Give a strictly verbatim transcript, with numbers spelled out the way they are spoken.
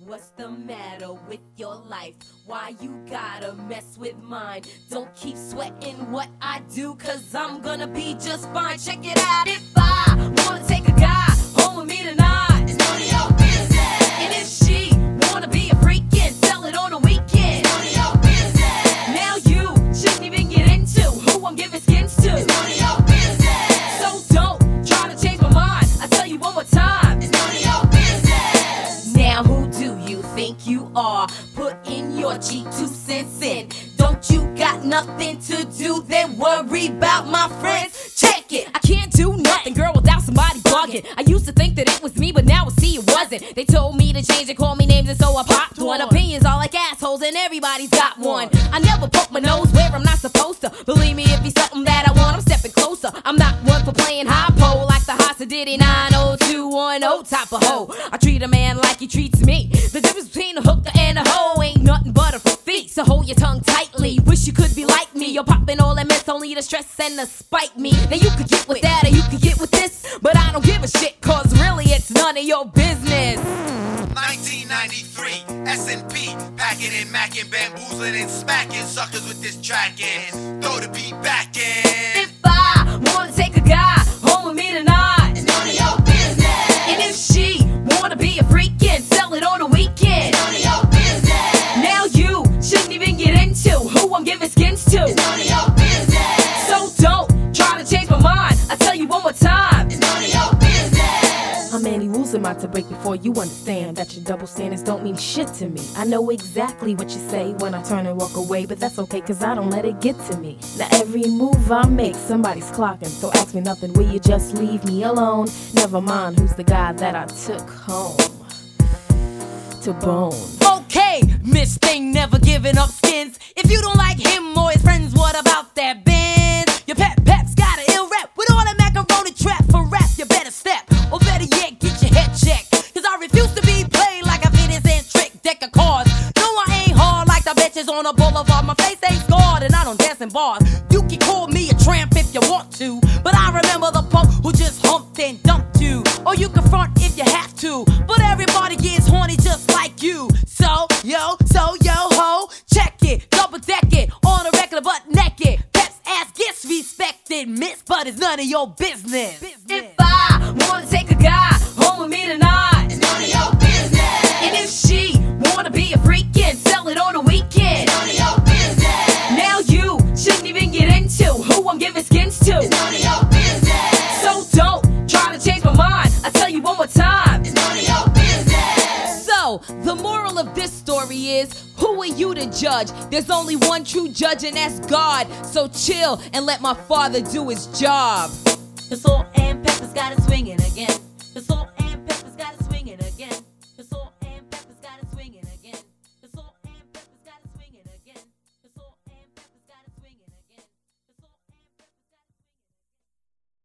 What's the matter with your life? Why you gotta mess with mine? Don't keep sweating what I do, cause I'm gonna be just fine. Check it out. If I wanna take a guy home with me tonight, it's none of your business. And if she wanna be a freak and sell it on the weekend, it's none of your business. Now you shouldn't even get into who I'm giving skins to, it's none of your business. So don't try to change my mind. I tell you one more time, it's none of your business. Now who do you think you are? Put in your G two cents in. Don't you got nothing to do? Then worry about my friends. Check it. I can't do nothing, girl, without somebody bugging. I used to think that it was me, but now I see it wasn't. They told me to change and call me names, and so I popped one. Opinions are like assholes, and everybody's got one. I never poke my nose where I'm not supposed to. Believe me, if he's something that I want, I'm stepping closer. I'm not one for playing high pole like the Hasa Diddy nine oh two one oh type of hoe. I treat a man like he treats me. The difference between a hooker and a hoe ain't nothing but a feet. So hold your tongue tightly. Wish you could be like me. You're popping all that mess only to stress and to spite me. Now you could get with that or you could get with this, but I don't give a shit, cause really it's none of your business. nineteen ninety-three, S and P, packing and macking, bamboozling and smacking suckers with this track and throw the beat back in. If I wanna take a guy home with me tonight, it's none of your business. And if she wanna be a freak and sell it on the weekend, it's none of your business. Now you shouldn't even get into who I'm giving skins to, it's none of your business. So don't try to change my mind. I tell you one more time, it's none of your business. How many rules am I to break before you understand that your double standards don't mean shit to me? I know exactly what you say when I turn and walk away, but that's okay, cause I don't let it get to me. Now every move I make, somebody's clocking, so ask me nothing, will you just leave me alone? Never mind who's the guy that I took home to bone. Okay, Miss Thing never giving up skins. If you don't like him or his friends, what about that Benz? Your pet pet's got an ill rap with all that macaroni trap for rap. You better step, or better yet, get your head checked. Cause I refuse to be played like a fitness and trick deck of cards. No, I ain't hard like the bitches on a boulevard. My face ain't scarred and I don't dance in bars. You can call me a tramp if you want to, but I remember the punk who just humped and dumped you. Or you can front if you have to, but everybody gets horny just like you. So, yo, so, yo, ho, check it, double deck it, on a regular butt naked. Pep's ass gets respected, miss, but it's none of your business. If I wanna take a guy home with me tonight, it's none of your business. And if she wanna be a freak and sell it on the weekend, it's none of your business. Now you shouldn't even get into who I'm giving skins to, it's none of your business. So don't try to change my mind. I tell you one more time, it's none of your business. So, the moral of this story is, who are you to judge? There's only one true judge, and that's God. So chill and let my father do his job. The Salt and Pepper's got it swinging again. The Salt